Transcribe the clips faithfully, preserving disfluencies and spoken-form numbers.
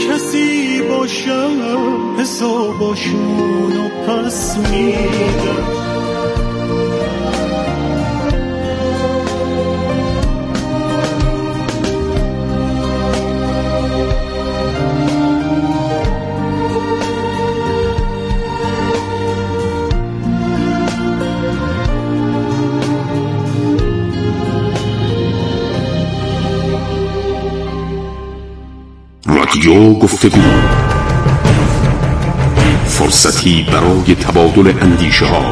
کسی باشم حساباشونو پس میدم. رادیو گفتگو، فرصتی برای تبادل اندیشه ها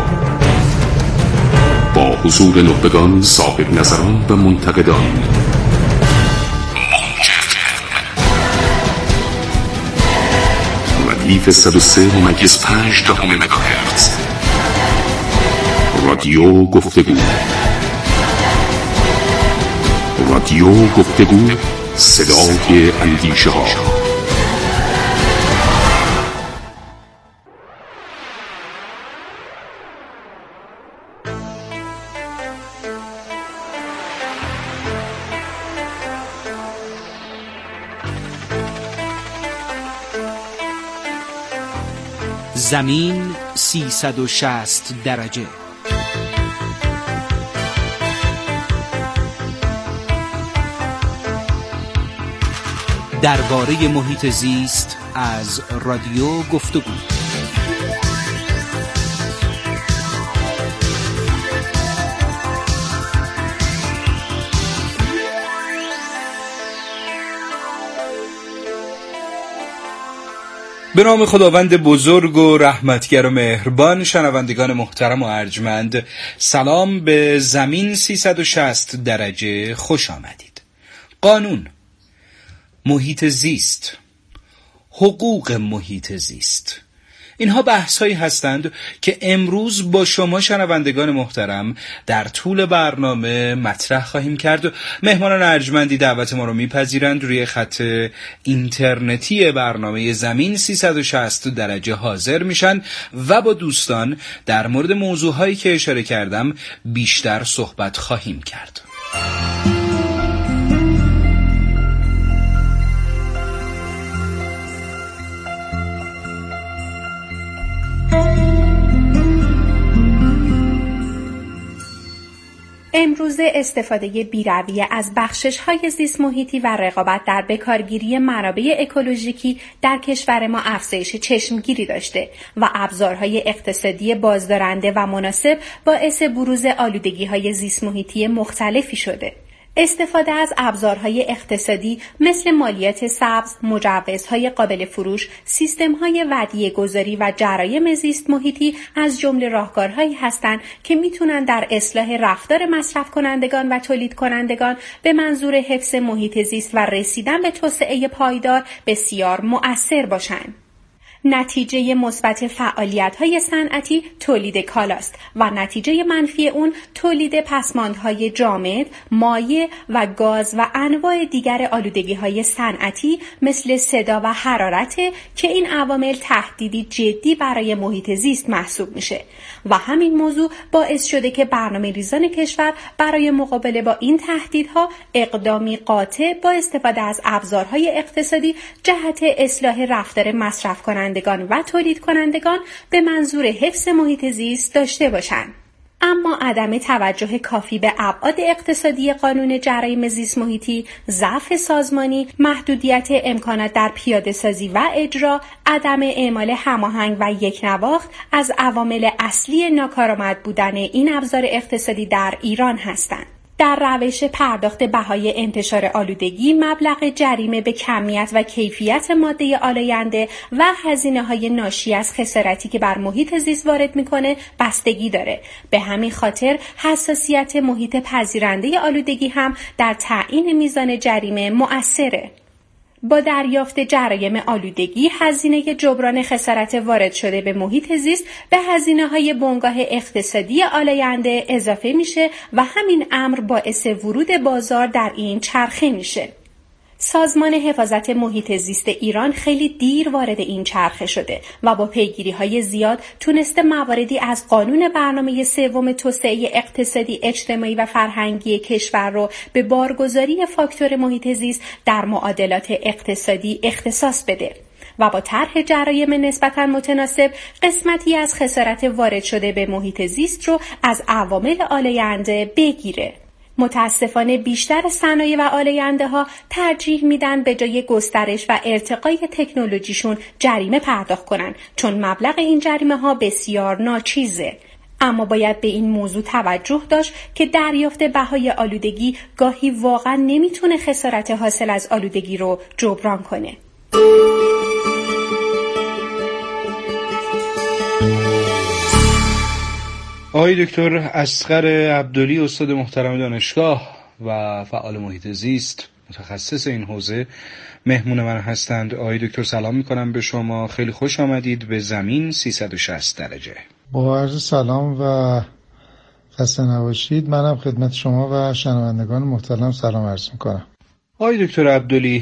با حضور نخبگان، صاحب نظران و منتقدان. ردیف صد و سه ممیز پنج دهم مگاهرتز. رادیو گفتگو، رادیو گفتگو، صدای اندیشه ها. زمین سیصد و شصت درجه. درباره محیط زیست از رادیو گفتگو. به نام خداوند بزرگ و رحمتگر و مهربان. شنوندگان محترم و ارجمند، سلام به زمین سیصد و شصت درجه، خوش آمدید. قانون، محیط زیست، حقوق محیط زیست، اینها بحث‌هایی هستند که امروز با شما شنوندگان محترم در طول برنامه مطرح خواهیم کرد. مهمانان ارجمندی دعوت ما رو میپذیرند، روی خط اینترنتی برنامه زمین سیصد و شصت درجه حاضر میشن و با دوستان در مورد موضوعهایی که اشاره کردم بیشتر صحبت خواهیم کرد. امروزه استفاده بی‌رویه از بخشش‌های زیست محیطی و رقابت در بکارگیری منابع اکولوژیکی در کشور ما افزایش چشمگیری داشته و ابزارهای اقتصادی بازدارنده و مناسب باعث بروز آلودگی‌های زیست محیطی مختلفی شده. استفاده از ابزارهای اقتصادی مثل مالیات سبز، مجوزهای قابل فروش، سیستم‌های ودیعه گذاری و جرایم زیست محیطی از جمله راهکارهایی هستند که میتونن در اصلاح رفتار مصرف کنندگان و تولید کنندگان به منظور حفظ محیط زیست و رسیدن به توسعه پایدار بسیار مؤثر باشند. نتیجه مثبت فعالیت‌های صنعتی تولید کالاست و نتیجه منفی اون تولید پسماندهای جامد، مایع و گاز و انواع دیگر آلودگی‌های صنعتی مثل صدا و حرارت که این عوامل تهدیدی جدی برای محیط زیست محسوب میشه و همین موضوع باعث شده که برنامه‌ریزان کشور برای مقابله با این تهدیدها اقدامی قاطع با استفاده از ابزارهای اقتصادی جهت اصلاح رفتار مصرف کنندگان و تولید کنندگان به منظور حفظ محیط زیست داشته باشند. اما عدم توجه کافی به ابعاد اقتصادی قانون جرایم زیست محیطی، ضعف سازمانی، محدودیت امکانات در پیاده سازی و اجرا، عدم اعمال هماهنگ و یکنواخت از عوامل اصلی ناکارآمد بودن این ابزار اقتصادی در ایران هستند. در روش پرداخت بهای انتشار آلودگی، مبلغ جریمه به کمیت و کیفیت ماده آلاینده و هزینه‌های ناشی از خسارتی که بر محیط زیست وارد می‌کنه بستگی داره. به همین خاطر حساسیت محیط پذیرنده آلودگی هم در تعیین میزان جریمه مؤثره. با دریافت جرایم آلودگی، هزینه جبران خسارت وارد شده به محیط زیست به هزینه‌های بنگاه اقتصادی آلاینده اضافه میشه و همین امر باعث ورود بازار در این چرخه میشه. سازمان حفاظت محیط زیست ایران خیلی دیر وارد این چرخه شده و با پیگیری‌های زیاد تونسته مواردی از قانون برنامه سوم توسعه اقتصادی، اجتماعی و فرهنگی کشور رو به بارگذاری فاکتور محیط زیست در معادلات اقتصادی اختصاص بده و با طرح جرایم نسبتاً متناسب قسمتی از خسارت وارد شده به محیط زیست رو از عوامل آلاینده بگیره. متاسفانه بیشتر صنایع و آلاینده ها ترجیح میدن به جای گسترش و ارتقای تکنولوژیشون جریمه پرداخت کنن، چون مبلغ این جریمه ها بسیار ناچیزه. اما باید به این موضوع توجه داشت که دریافت بهای آلودگی گاهی واقعا نمیتونه خسارت حاصل از آلودگی رو جبران کنه. آقای دکتر اصغر عبدلی، استاد محترم دانشگاه و فعال محیط زیست، متخصص این حوزه، مهمون من هستند. آقای دکتر سلام میکنم به شما، خیلی خوش آمدید به زمین سیصد و شصت درجه. با عرض سلام و خسته نباشید. منم خدمت شما و شنوندگان محترم سلام عرض میکنم. آقای دکتر عبدلی،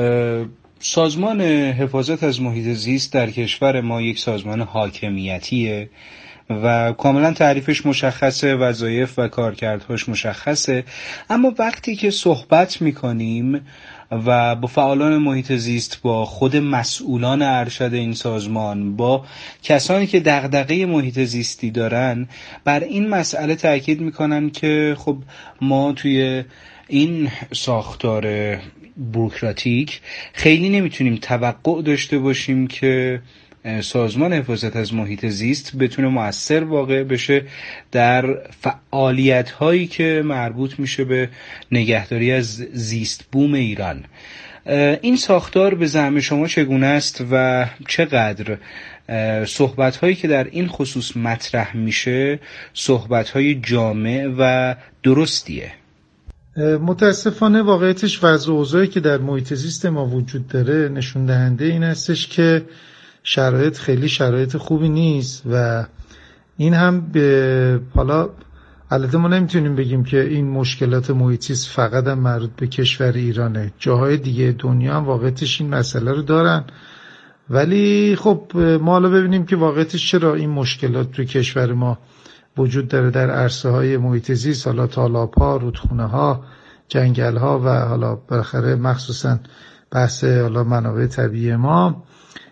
سازمان حفاظت از محیط زیست در کشور ما یک سازمان حاکمیتیه و کاملا تعریفش مشخصه، وظایف و کارکردهاش مشخصه، اما وقتی که صحبت میکنیم و با فعالان محیط زیست، با خود مسئولان ارشد این سازمان، با کسانی که دغدغه محیط زیستی دارن، بر این مسئله تاکید میکنن که خب ما توی این ساختار بوروکراتیک خیلی نمیتونیم توقع داشته باشیم که سازمان حفاظت از محیط زیست بتونه مؤثر واقع بشه در فعالیت هایی که مربوط میشه به نگهداری از زیست بوم ایران. این ساختار به زعم شما چگونه است و چقدر صحبت هایی که در این خصوص مطرح میشه صحبت های جامع و درستیه؟ متاسفانه واقعیتش وضع و اوضاعی که در محیط زیست ما وجود داره نشون دهنده این هستش که شرایط خیلی شرایط خوبی نیست و این هم به حالا البته ما نمیتونیم بگیم که این مشکلات محیط زیست فقط هم مربوط به کشور ایرانه، جاهای دیگه دنیا هم واقعیتش این مسئله رو دارن، ولی خب ما حالا ببینیم که واقعیتش چرا این مشکلات توی کشور ما وجود داره در عرصه های محیط زیست، حالا تالاب ها، رودخونه ها، جنگل ها و حالا بالاخره مخصوصا بحث حالا منابع طبیعی ما.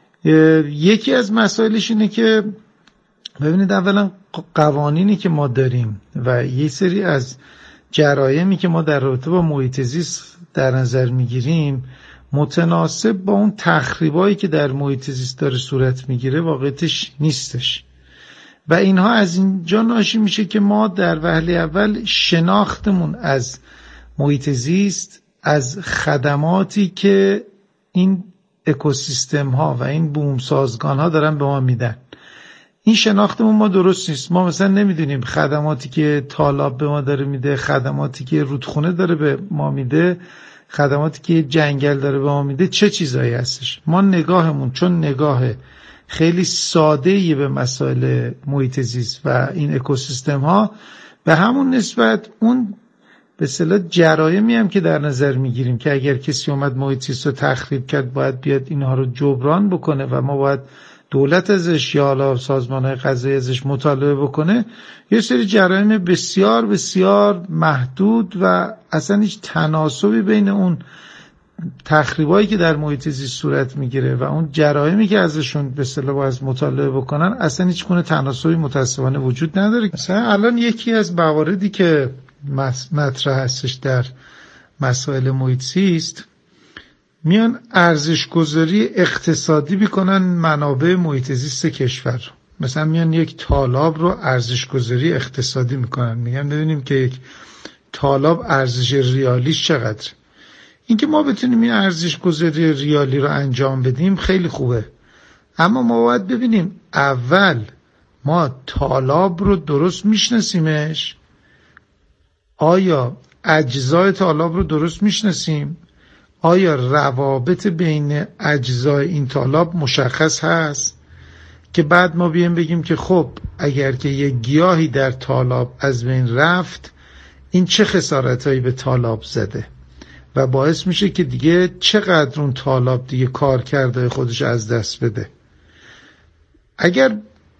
یکی از مسائلش اینه که ببینید اولا قوانینی که ما داریم و یه سری از جرایمی که ما در رابطه با محیط زیست در نظر میگیریم متناسب با اون تخریبایی که در محیط زیست داره صورت میگیره واقعیتش نیستش و اینها از اینجا ناشی میشه که ما در وهله اول شناختمون از محیط زیست، از خدماتی که این اکوسیستم ها و این بوم سازگان ها دارن به ما میدن، این شناختمون ما درست نیست. ما مثلا نمیدونیم خدماتی که تالاب به ما داره میده، خدماتی که رودخونه داره به ما میده، خدماتی که جنگل داره به ما میده چه چیزایی هستش. ما نگاهمون چون نگاه خیلی ساده‌ای به مسائل محیط زیست و این اکوسیستم ها، به همون نسبت اون به اصطلاح جرایمی هم که در نظر میگیریم که اگر کسی اومد محیط زیست رو تخریب کرد باید بیاد اینها رو جبران بکنه و ما باید دولت ازش یا حالا سازمان‌های قضایی ازش مطالبه بکنه، یه سری جرایم بسیار بسیار محدود و اصلا هیچ تناسبی بین اون تخریبایی که در محیط زیست صورت میگیره و اون جرایمی که ازشون به اصطلاح باید مطالبه بکنن اصلا هیچ گونه تناسبی متاسفانه وجود نداره. مثلا الان یکی از مواردی که مطرح هستش در مسائل محیط زیست، میان ارزش گذاری اقتصادی میکنن منابع محیط زیست کشور. مثلا میان یک تالاب رو ارزش گذاری اقتصادی میکنن، میگن ببینیم که یک تالاب ارزش ریالیش چقدر. اینکه ما بتونیم این ارزش گذاری ریالی رو انجام بدیم خیلی خوبه، اما ما باید ببینیم اول ما تالاب رو درست میشناسیمش، آیا اجزای تالاب رو درست میشناسیم، آیا روابط بین اجزای این تالاب مشخص هست که بعد ما بیایم بگیم که خب اگر که یک گیاهی در تالاب از بین رفت این چه خسارتایی به تالاب زده و باعث میشه که دیگه چقدر اون طالاب دیگه کار کرده خودش از دست بده. اگر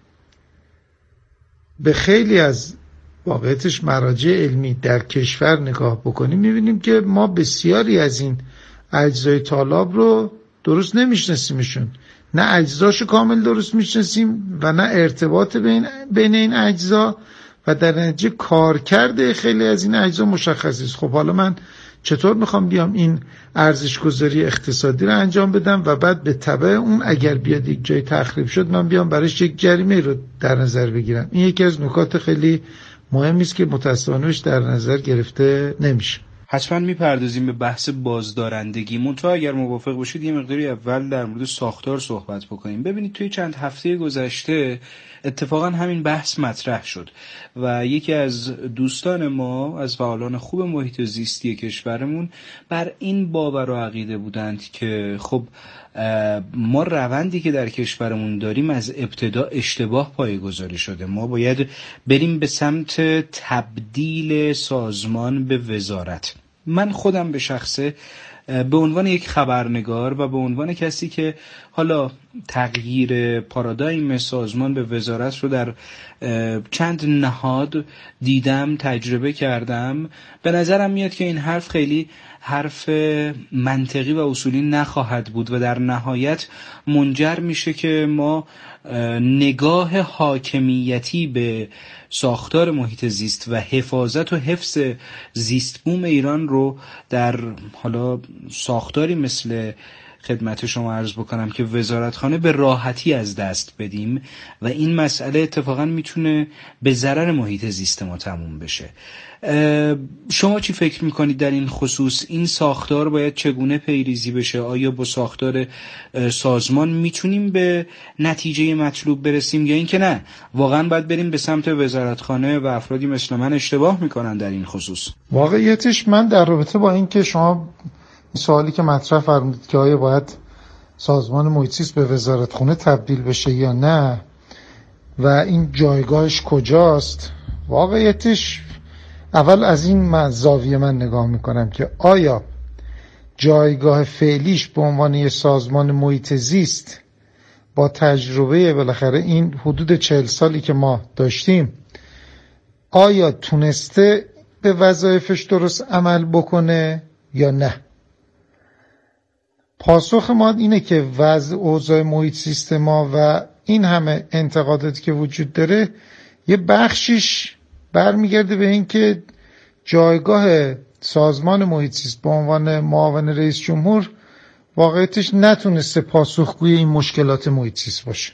به خیلی از واقعیتش مراجع علمی در کشور نگاه بکنیم میبینیم که ما بسیاری از این اجزای طالاب رو درست نمیشناسیمشون، نه اجزاشو کامل درست میشناسیم و نه ارتباط بین بین این اجزا و در نتیجه کارکرد خیلی از این اجزا مشخص است. خب حالا من چطور میخوام بیام این ارزش‌گذاری اقتصادی رو انجام بدم و بعد به تبع اون اگر بیاد یک جای تخریب شد من بیام برایش یک جریمه رو در نظر بگیرم؟ این یکی از نکات خیلی مهمی است که متأسفانه در نظر گرفته نمیشه. حتما میپردازیم به بحث بازدارندگی. منتها اگر موافق باشید یه مقداری اول در مورد ساختار صحبت بکنیم. ببینید توی چند هفته گذشته اتفاقا همین بحث مطرح شد و یکی از دوستان ما از فعالان خوب محیط زیستی کشورمون بر این باور و عقیده بودند که خب ما روندی که در کشورمون داریم از ابتدا اشتباه پایه‌گذاری شده، ما باید بریم به سمت تبدیل سازمان به وزارت. من خودم به شخصه به عنوان یک خبرنگار و به عنوان کسی که حالا تغییر پارادایم سازمان به وزارت رو در چند نهاد دیدم، تجربه کردم، به نظرم میاد که این حرف خیلی حرف منطقی و اصولی نخواهد بود و در نهایت منجر میشه که ما نگاه حاکمیتی به ساختار محیط زیست و حفاظت و حفظ زیست بوم ایران رو در حالا ساختاری مثل خدمت شما عرض بکنم که وزارتخانه به راحتی از دست بدیم و این مسئله اتفاقا میتونه به ضرر محیط زیست ما تموم بشه. شما چی فکر میکنید در این خصوص؟ این ساختار باید چگونه پیریزی بشه؟ آیا با ساختار سازمان میتونیم به نتیجه مطلوب برسیم یا اینکه نه واقعا باید بریم به سمت وزارتخانه و افرادی مثل من اشتباه میکنن در این خصوص؟ واقعیتش من در رابطه با این که شما سوالی که مطرح فرمودید که آیا باید سازمان محیط زیست به وزارتخانه تبدیل بشه یا نه و این جایگاهش کجاست، واقعیتش اول از این من زاویه من نگاه میکنم که آیا جایگاه فعلیش به عنوان یه سازمان محیط زیست با تجربه بالاخره این حدود چهل سالی که ما داشتیم آیا تونسته به وظایفش درست عمل بکنه یا نه. پاسخ ما اینه که وضع اوضاع محیط زیست ما و این همه انتقاداتی که وجود داره یه بخشیش برمیگرده به این که جایگاه سازمان محیط زیست به عنوان معاون رئیس جمهور واقعیتش نتونسته پاسخگوی این مشکلات محیط زیست باشه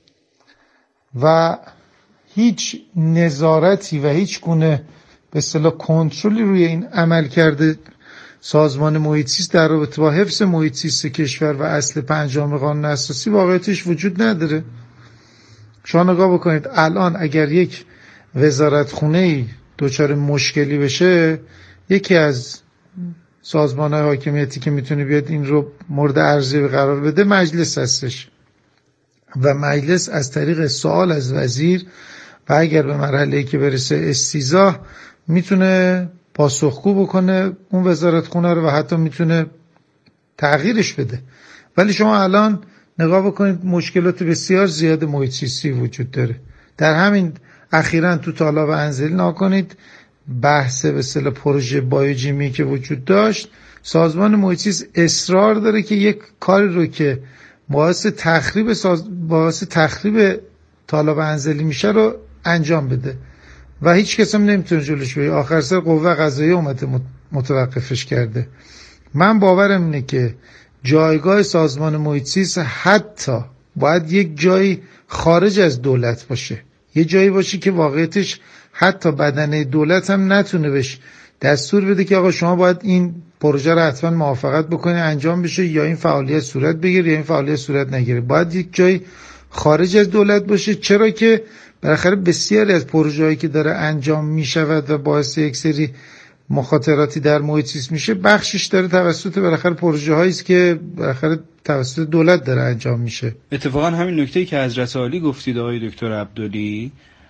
و هیچ نظارتی و هیچ گونه به اصطلاح کنترلی روی این عمل کرده سازمان محیط زیست در رابطه با حفظ محیط زیست کشور و اصل پنجم قانون اساسی واقعیتش وجود نداره. شما نگاه بکنید الان اگر یک وزارتخونه‌ای دچار مشکلی بشه یکی از سازمان‌های حاکمیتی که میتونه بیاد این رو مورد عرضه قرار بده مجلس هستش و مجلس از طریق سوال از وزیر و اگر به مرحله‌ای که برسه استیضاح میتونه پاسخگو بکنه اون وزارتخونه رو و حتی میتونه تغییرش بده. ولی شما الان نگاه بکنید مشکلات بسیار زیاد محیط زیستی وجود داره. در همین اخیراً تو تالاب انزلی ناکنید بحث به اصطلاح پروژه بایوژیمی که وجود داشت، سازمان محیط زیست اصرار داره که یک کاری رو که باعث تخریب ساز... باعث تخریب تالاب انزلی میشه رو انجام بده و هیچ کس هم نمیتونه جلوش بگیره. آخر سر قوه قضاییه اومده متوقفش کرده. من باورم اینه که جایگاه سازمان محیط زیست حتی باید یک جایی خارج از دولت باشه، یه جایی باشه که واقعیتش حتی بدنه دولت هم نتونه بهش دستور بده که آقا شما باید این پروژه رو حتما موافقت بکنی انجام بشه یا این فعالیت صورت بگیره یا این فعالیت صورت نگیره. باید یک جایی خارج از دولت باشه، چرا که بالاخره بسیاری از پروژه‌هایی که داره انجام میشود و باعث یک سری مخاطراتی در محیط زیست میشه بخشش داره توسط بالاخره پروژه‌هایی است که بالاخره توسط دولت داره انجام میشه. اتفاقا همین نکته‌ای که حضرت عالی گفتید آقای دکتر عبدلی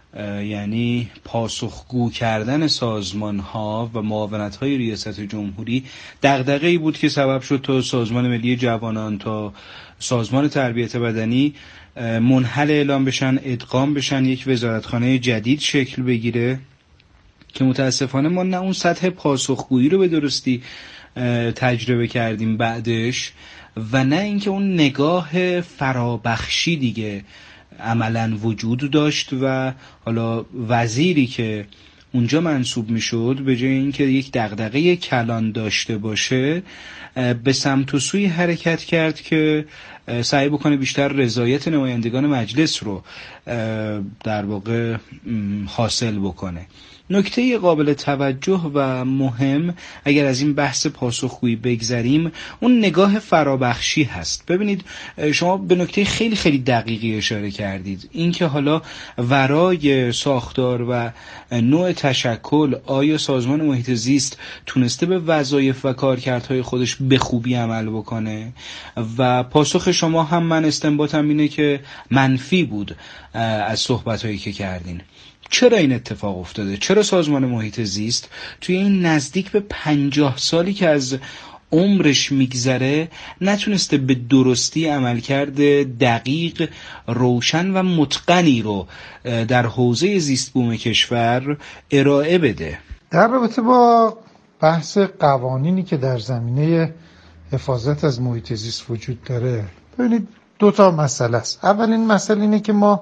یعنی پاسخگو کردن سازمان ها و معاونت های ریاست جمهوری دغدغه‌ای بود که سبب شد تا سازمان ملی جوانان تا سازمان تربیت بدنی منحل اعلام بشن، ادغام بشن، یک وزارتخانه جدید شکل بگیره که متاسفانه ما نه اون سطح پاسخگویی رو به درستی تجربه کردیم بعدش و نه اینکه اون نگاه فرابخشی دیگه عملاً وجود داشت و حالا وزیری که اونجا منصوب میشد به جای اینکه یک دغدغه کلان داشته باشه به سمت و سوی حرکت کرد که سعی بکنه بیشتر رضایت نمایندگان مجلس رو در واقع حاصل بکنه. نکته قابل توجه و مهم اگر از این بحث پاسخگویی بگذریم اون نگاه فرابخشی هست. ببینید شما به نکته خیلی خیلی دقیقی اشاره کردید، این که حالا ورای ساختار و نوع تشکل آیا سازمان محیط زیست تونسته به وظایف و کارکردهای خودش به خوبی عمل بکنه و پاسخ شما هم من استنباطم اینه که منفی بود از صحبت‌هایی که کردین. چرا این اتفاق افتاده؟ چرا سازمان محیط زیست توی این نزدیک به پنجاه سالی که از عمرش میگذره نتونسته به درستی عملکرد دقیق، روشن و متقنی رو در حوزه زیست بوم کشور ارائه بده؟ در رابطه با بحث قوانینی که در زمینه حفاظت از محیط زیست وجود داره، ببینید دو تا مسئله است. اولین مسئله اینه که ما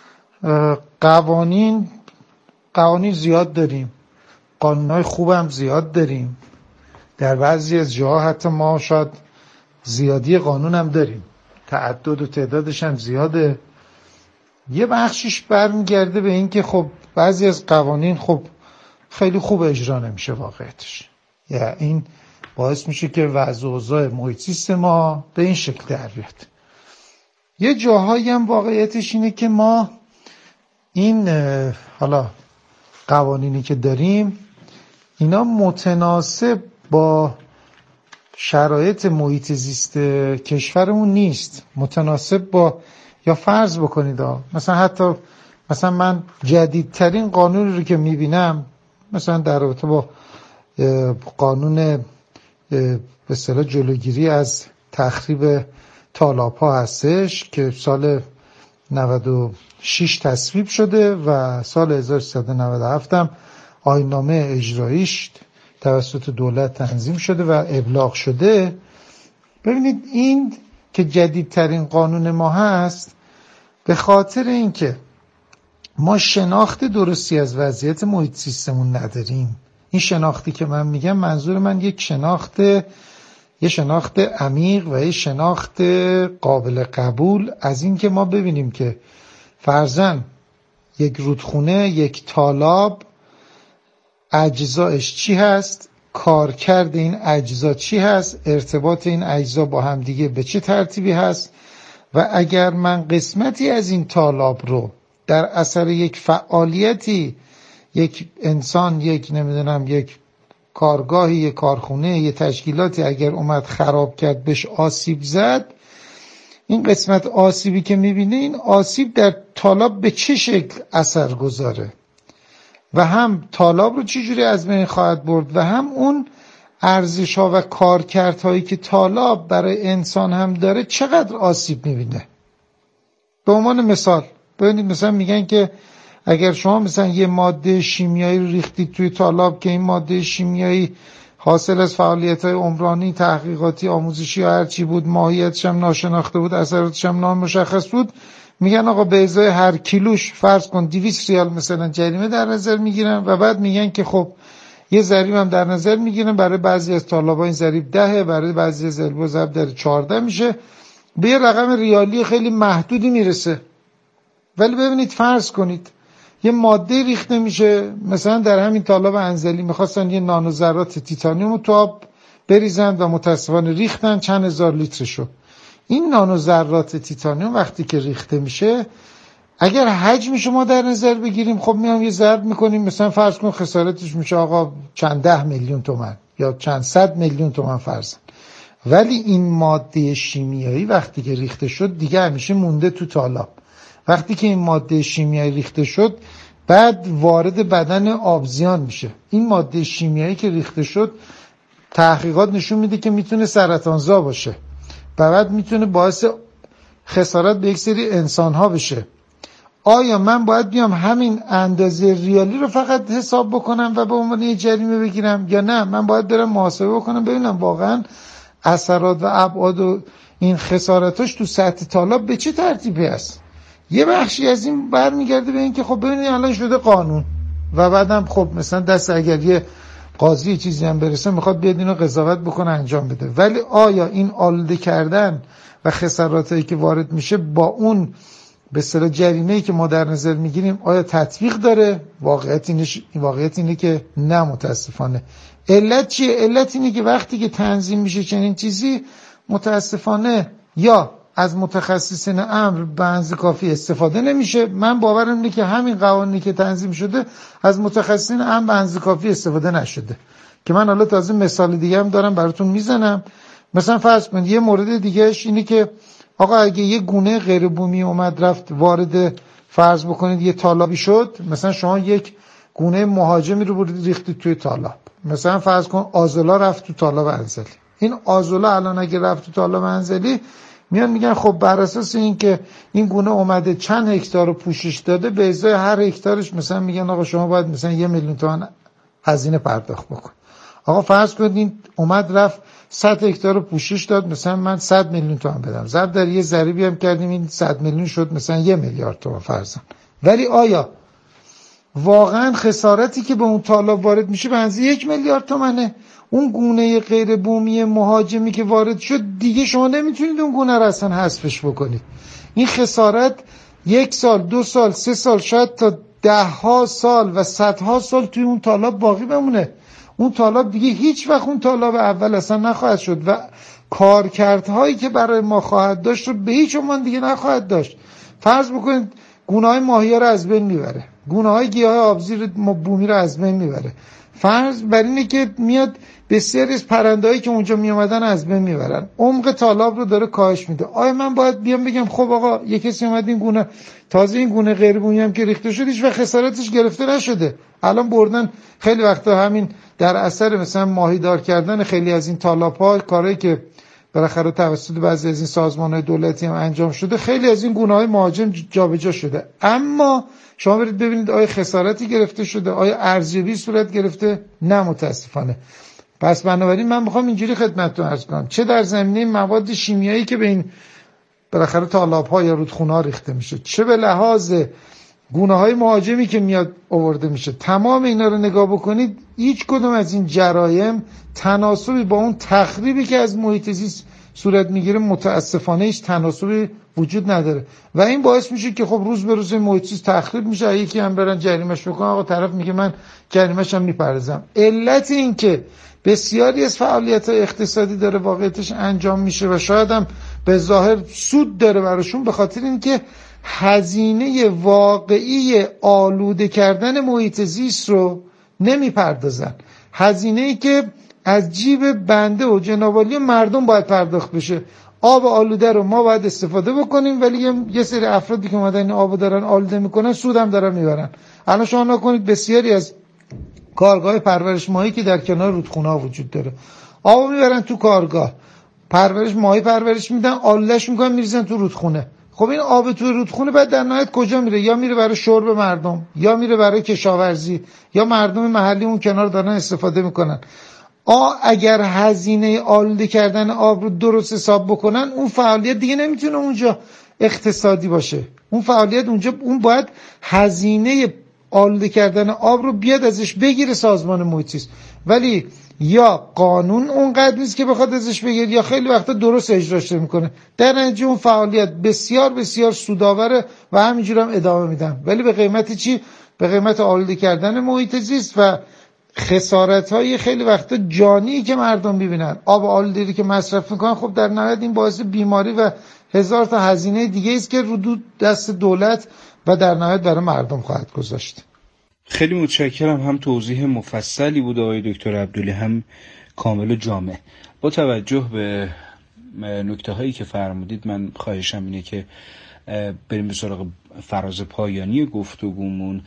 قوانین قوانین زیاد داریم، قانونهای خوب هم زیاد داریم، در بعضی از جاها حتی ما شاید زیادی قانون هم داریم، تعدد و تعدادش هم زیاده. یه بخشش برمیگرده به این که خب بعضی از قوانین خب خیلی خوب اجرا نمیشه واقعیتش، یا این باعث میشه که وضع و اوضاع محیط زیست ما به این شکل در بیاد. یه جاهایی هم واقعیتش اینه که ما این حالا قوانینی که داریم اینا متناسب با شرایط محیط زیست کشورمون نیست، متناسب با، یا فرض بکنید مثلا حتی مثلا من جدیدترین قانونی رو که میبینم مثلا در رابطه با قانون به اصطلاح جلوگیری از تخریب تالاب‌ها هستش که سال نود و شش تصویب شده و سال هزار و سیصد و نود و هفت هم آیین‌نامه اجراییش توسط دولت تنظیم شده و ابلاغ شده. ببینید این که جدیدترین قانون ما هست به خاطر اینکه ما شناخت درستی از وضعیت محیط زیستمون نداریم. این شناختی که من میگم منظور من یک شناخت یه شناخت عمیق و یه شناخت قابل قبول از این که ما ببینیم که فرضاً یک رودخونه، یک تالاب اجزایش چی هست، کارکرد این اجزا چی هست، ارتباط این اجزا با هم دیگه به چه ترتیبی هست و اگر من قسمتی از این تالاب رو در اثر یک فعالیتی، یک انسان، یک نمیدونم یک کارگاهی، یک کارخونه، یک تشکیلاتی اگر اومد خراب کرد، بهش آسیب زد، این قسمت آسیبی که میبینه این آسیب در تالاب به چه شکل اثر گذاره و هم تالاب رو چجوری از بین خواهد برد و هم اون ارزش ها و کارکردهایی که تالاب برای انسان هم داره چقدر آسیب میبینه. به عنوان مثال ببینید مثلا میگن که اگر شما مثلا یه ماده شیمیایی رو ریختید توی تالاب که این ماده شیمیایی حاصل از فعالیت‌های عمرانی، تحقیقاتی، آموزشی یا هر چی بود، ماهیتش هم ناشناخته بود، اثراتش هم نامشخص بود، میگن آقا به ازای هر کیلوش فرض کن دویست ریال مثلا جریمه در نظر میگیرن و بعد میگن که خب یه ضریب هم در نظر میگیرن برای بعضی از طالبان این ضریب دهه، برای بعضی از ضریب ضرب در چهارده میشه، به یه رقم ریالی خیلی محدودی میرسه. ولی ببینید فرض کنید یه ماده ریخته میشه، مثلا در همین طالب انزلی میخواستن یه نانو ذرات تیتانیوم رو تو آب بریزن و متاسفانه ریختن چند هزار لیترشو. این نانو ذرات تیتانیوم وقتی که ریخته میشه اگر حجمش ما در نظر بگیریم خب میام یه ضرب میکنیم، مثلا فرض کن خسارتش میشه آقا چند ده میلیون تومان یا چند صد میلیون تومان فرضاً. ولی این ماده شیمیایی وقتی که ریخته شد دیگه همیشه مونده تو تالاب. وقتی که این ماده شیمیایی ریخته شد بعد وارد بدن آبزیان میشه. این ماده شیمیایی که ریخته شد تحقیقات نشون میده که میتونه سرطانزا باشه و بعد میتونه باعث خسارت به یک سری انسان‌ها بشه. آیا من باید بیام همین اندازه ریالی رو فقط حساب بکنم و به عنوان یه جریمه بگیرم، یا نه من باید برم محاسبه بکنم ببینم واقعا اثرات و ابعاد و این خسارتاش تو سطح تالاب به چه ترتیبی است؟ یه بخشی از این برمیگرده به این که خب ببینید الان شده قانون و بعدم خب مثلا دست اگر یه قاضی چیزی هم برسه میخواد بیاد اینو قضاوت بکنه انجام بده، ولی آیا این آلوده کردن و خساراتایی که وارد میشه با اون به اصطلاح جریمه‌ای که ما در نظر میگیریم آیا تطبیق داره؟ واقعیت اینه واقعیت اینه که نه متاسفانه. علت چیه؟ علت اینه که وقتی که تنظیم میشه چنین چیزی متاسفانه یا از متخصصین امر به اندازه کافی استفاده نمیشه. من باورم اینه که همین قوانینی که تنظیم شده از متخصصین امر به اندازه کافی استفاده نشده، که من حالا تازه مثال دیگه هم دارم براتون میزنم. مثلا فرض کنید یه مورد دیگهش اینه که آقا اگه یه گونه غیر بومی اومد رفت وارد فرض بکنید یه تالابی شد، مثلا شما یک گونه مهاجمی رو برید ریختید توی تالاب، مثلا فرض کن آزولا رفت تو تالاب انزلی. این آزولا الان اگه رفت تو تالاب انزلی میان میگن خب بر اساس این که این گونه اومده چند هکتار رو پوشش داده، به ازای هر هکتارش مثلا میگن آقا شما باید مثلا یه میلیون تومان هزینه پرداخت بکن. آقا فرض کنید این اومد رفت صد هکتار رو پوشش داد، مثلا من صد میلیون تومان بدم، ضرب در یه ضریبی هم کردیم این صد میلیون شد مثلا یه میلیارد تومان فرضاً. ولی آیا واقعا خسارتی که به اون تالاب وارد میشه به اندازه یک میلیارد تومانه؟ اون گونه غیر بومی مهاجمی که وارد شد دیگه شما نمیتونید اون گونه رو اصلا حذفش بکنید. این خسارت یک سال، دو سال، سه سال، شاید تا ده ها سال و صدها سال توی اون تالاب باقی بمونه. اون تالاب دیگه هیچ وقت اون تالاب اول اصلا نخواهد شد و کارکردهایی که برای ما خواهد داشت رو به هیچ عنوان دیگه نخواهد داشت. فرض بکنید گونه‌های ماهی‌ها رو از بین میبره، گونه‌های گیاه آبزیر بومی رو از بین میبره. فرض بر اینه که میاد بسیاری از پرنده‌هایی که اونجا میومدن از بین میبرن، عمق تالاب رو داره کاهش میده. آیا من باید بیام بگم خب آقا یه کسی اومد این گونه، تازه این گونه غیر بومی هم که ریخته شد هیچ و خسارتش گرفته نشده، الان بردن خیلی وقتا همین در اثر مثلا ماهیدار کردن خیلی از این تالاب‌ها، کارهایی که بالاخره توسط بعضی از این سازمان‌های دولتی هم انجام شده، خیلی از این گونه‌های مهاجم جابجا شده. اما شما برید ببینید آیا خسارتی گرفته شده؟ آیا ارزیابی صورت گرفته؟ نه متاسفانه. پس بنابراین من میخوام اینجوری خدمتتون عرض کنم، چه در زمینه مواد شیمیایی که به این بالاخره تالاب‌ها یا رودخونه‌ها ریخته میشه، چه به لحاظ گونه‌های مهاجمی که میاد آورده میشه، تمام اینا رو نگاه بکنید، هیچ کدوم از این جرایم تناسبی با اون تخریبی که از محیط زیست صورت میگیره متاسفانه هیچ تناسبی وجود نداره و این باعث میشه که خب روز به روز محیط زیست تخریب میشه. یکی هم برن جریمه‌اش بکنن، آقا طرف میگه من جریمه‌اش هم میپردازم. علت این که بسیاری از فعالیت‌های اقتصادی داره واقعیتش انجام میشه و شاید هم به ظاهر سود داره براشون، به خاطر اینکه هزینه واقعی آلوده کردن محیط زیست رو نمیپردازن. هزینه‌ای که از جیب بنده و جنابعالی مردم باید پرداخت بشه. آب آلوده رو ما باید استفاده بکنیم، ولی یه سری افرادی که اومدن این آبو دارن آلوده میکنن سود هم دارن میبرن. الان شما نکنید بسیاری از کارگاه پرورش ماهی که در کنار رودخونه‌ها وجود داره، آبو میبرن تو کارگاه پرورش ماهی پرورش میدن، آلوده‌اش میکنن میریزن تو رودخونه. خب این آب توی رودخونه بعد در نهایت کجا میره؟ یا میره برای شرب مردم، یا میره برای کشاورزی، یا مردم محلی اون کنار دارن استفاده میکنن. آ اگر هزینه آلوده کردن آب رو درست حساب بکنن، اون فعالیت دیگه نمیتونه اونجا اقتصادی باشه. اون فعالیت اونجا اون باید هزینه آلوده کردن آب رو بیاد ازش بگیره سازمان محیط زیست، ولی یا قانون اونقدر نیست که بخواد ازش بگیره، یا خیلی وقتا درست اجراش نمیکنه. در نتیجه اون فعالیت بسیار بسیار سودآوره و همینجوری هم ادامه میدن، ولی به قیمت چی؟ به قیمت آلوده کردن محیط زیست و خسارت‌های خیلی وقتا جانی که مردم می‌بینن. آب آلوده‌ای که مصرف میکنن، خب در نهایت این باعث بیماری و هزار تا هزینه دیگه است که رو دست دولت و در نهایت برای مردم خواهد گذاشت. خیلی متشکرم، هم توضیح مفصلی بود آقای دکتر عبدلی، هم کامل و جامع. با توجه به نکته هایی که فرمودید من خواهشم اینه که بریم به سراغ فراز پایانی گفتگومون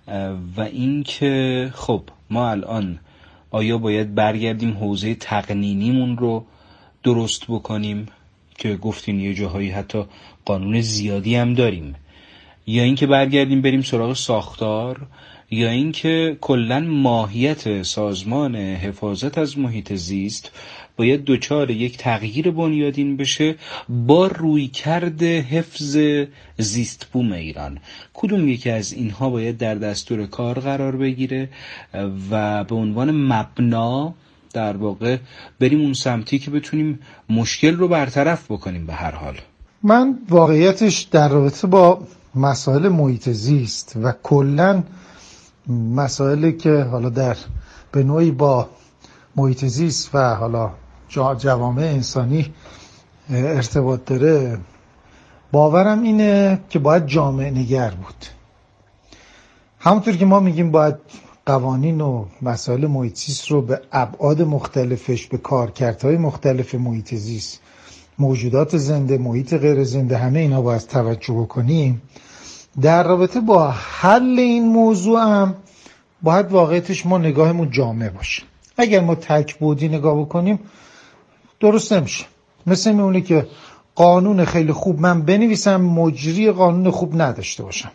و این که خب ما الان آیا باید برگردیم حوزه تقنینیمون رو درست بکنیم که گفتین یه جاهایی حتی قانون زیادی هم داریم، یا اینکه برگردیم بریم سراغ ساختار، یا اینکه کلاً ماهیت سازمان حفاظت از محیط زیست باید دچار یک تغییر بنیادین بشه با رویکرد حفظ زیست بوم ایران. کدوم یکی از اینها باید در دستور کار قرار بگیره و به عنوان مبنا در واقع بریم اون سمتی که بتونیم مشکل رو برطرف بکنیم؟ به هر حال من واقعیتش در رابطه با مسائل محیط زیست و کلاً مسائلی که حالا در به نوعی با محیط زیست و حالا جوامع انسانی ارتباط داره، باورم اینه که باید جامعه نگر بود. همونطور که ما میگیم باید قوانین و مسائل محیط زیست رو به ابعاد مختلفش، به کارکردهای مختلف محیط زیست، موجودات زنده، محیط غیر زنده، همه اینا باید توجه بکنیم. در رابطه با حل این موضوع هم باید واقعیتش ما نگاهمون جامع باشه. اگر ما تک بودی نگاه بکنیم درست نمیشه. مثل میمونه که قانون خیلی خوب من بنویسم، مجری قانون خوب نداشته باشم.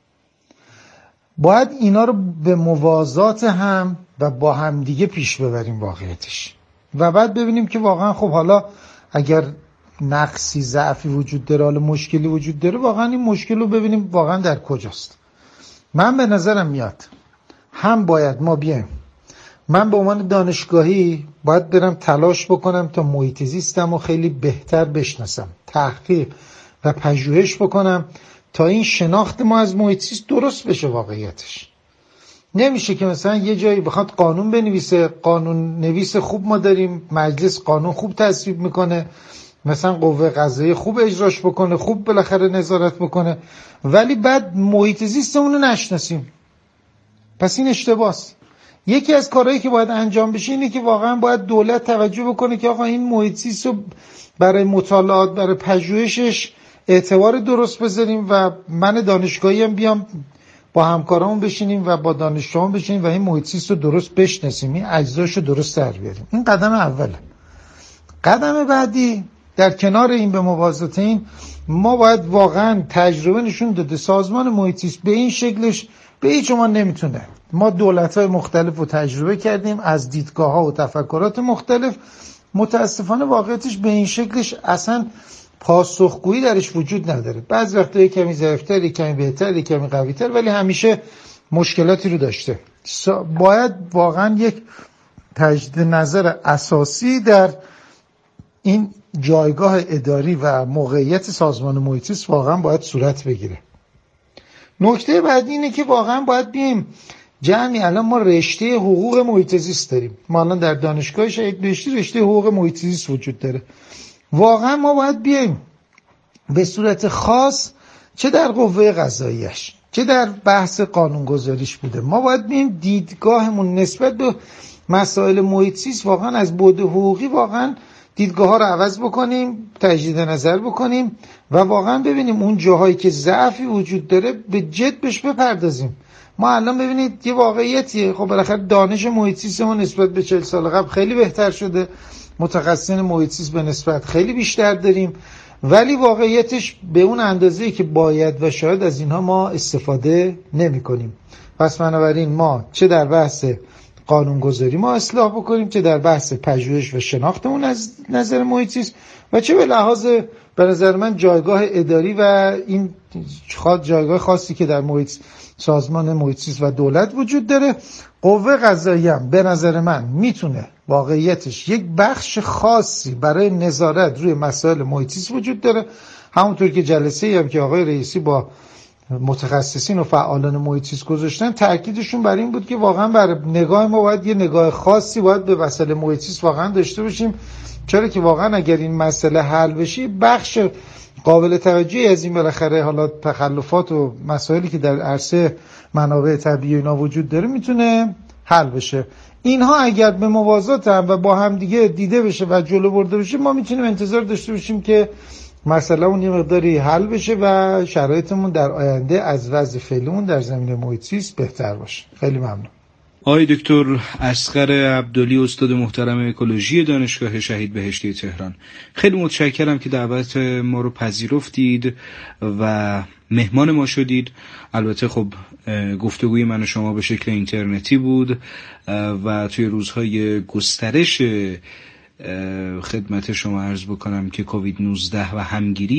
باید اینا رو به موازات هم و با هم دیگه پیش ببریم واقعیتش، و بعد ببینیم که واقعا خب حالا اگر نقصی، ضعفی وجود داره، حالا مشکلی وجود داره، واقعا این مشکل رو ببینیم واقعا در کجاست. من به نظرم میاد هم باید ما بیایم، من به عنوان دانشگاهی باید برم تلاش بکنم تا محیط زیستم رو خیلی بهتر بشناسم، تحقیق و پژوهش بکنم تا این شناخت ما از محیط زیست درست بشه. واقعیتش نمیشه که مثلا یه جایی بخواد قانون بنویسه، قانون نویس خوب ما داریم، مجلس قانون خوب تصویب میکنه، مثلا قوه قضاییه خوب اجراش بکنه، خوب بالاخره نظارت بکنه، ولی بعد محیط زیستمون رو نشناسیم. پس این اشتباهه. یکی از کارهایی که باید انجام بشه اینه که واقعا باید دولت توجه بکنه که آقا این محیط زیست رو برای مطالعات، برای پژوهشش اعتبار درست بذاریم و من دانشگاهی هم بیام با همکارامون بشینیم و با دانشجوام بشینیم و این محیط زیست رو درست بشناسیم، این اجزاشو درست در بیاریم. این قدم اوله. قدم بعدی در کنار این به موازات این ما باید واقعا تجربه نشون داده سازمان محیط زیست به این شکلش به هیچ عنوان نمیتونه. ما دولت‌های مختلف رو تجربه کردیم از دیدگاه‌ها و تفکرات مختلف، متاسفانه واقعیتش به این شکلش اصلا پاسخگویی درش وجود نداره. بعضی وقتا یک کمی ضعیف‌تر، یک کمی بهتر، یک کمی قوی‌تر، ولی همیشه مشکلاتی رو داشته. باید واقعا یک تجدید نظر اساسی در این جایگاه اداری و موقعیت سازمان محیط زیست واقعا باید صورت بگیره. نکته بعدی اینه که واقعا باید بیم جمعی، الان ما رشته حقوق محیط زیست داریم، ما الان در دانشگاه شهید رشته رشته حقوق محیط زیست وجود داره. واقعا ما باید بیایم به صورت خاص، چه در قوه قضاییش چه در بحث قانونگذاریش بوده، ما باید بیایم دیدگاهمون نسبت به مسائل محیط زیست واقعا از بعد حقوقی واقعا دیدگاه ها رو عوض بکنیم، تجدید نظر بکنیم و واقعا ببینیم اون جاهایی که ضعفی وجود داره به جد بهش بپردازیم. ما الان ببینید یه واقعیتیه، خب بالاخره دانش محیط زیست ما نسبت به چهل سال قبل خیلی بهتر شده، متخصصین محیط زیست به نسبت خیلی بیشتر داریم، ولی واقعیتش به اون اندازه‌ای که باید و شاید از اینها ما استفاده نمی‌کنیم. پس بنابراین ما چه در بحث قانونگذاری ما اصلاح بکنیم، چه در بحث پژوهش و شناختمون از نظر محیط زیست و چه به لحاظ به نظر من جایگاه اداری و این جایگاه خاصی که در محیط سازمان محیط زیست و دولت وجود داره. قوه قضاییه هم به نظر من میتونه واقعیتش یک بخش خاصی برای نظارت روی مسائل محیط زیست وجود داره، همونطور که جلسه‌ای هم که آقای رئیسی با متخصصین و فعالان محیط زیست گذاشتن تاکیدشون بر این بود که واقعا بر نگاه ما باید یه نگاه خاصی باید به مسئله محیط زیست واقعا داشته باشیم، چرا که واقعا اگر این مسئله حل بشه بخش قابل توجهی از این بالاخره حالا تخلفات و مسائلی که در عرصه منابع طبیعی اینا وجود داره میتونه حل بشه. اینها اگر به موازات هم و با هم دیگه دیده بشه و جلو برده بشه ما میتونیم انتظار داشته باشیم که مسئله اون یه مقداری حل بشه و شرایطمون در آینده از وضع فعلیمون در زمینه محیط زیست بهتر باشه. خیلی ممنون. آقای دکتر اصغر عبدلی، استاد محترم اکولوژی دانشگاه شهید بهشتی تهران، خیلی متشکرم که دعوت ما رو پذیرفتید و مهمان ما شدید. البته خب گفتگوی من و شما به شکل اینترنتی بود و توی روزهای گسترش خدمت شما عرض بکنم که کووید نوزده و همگیری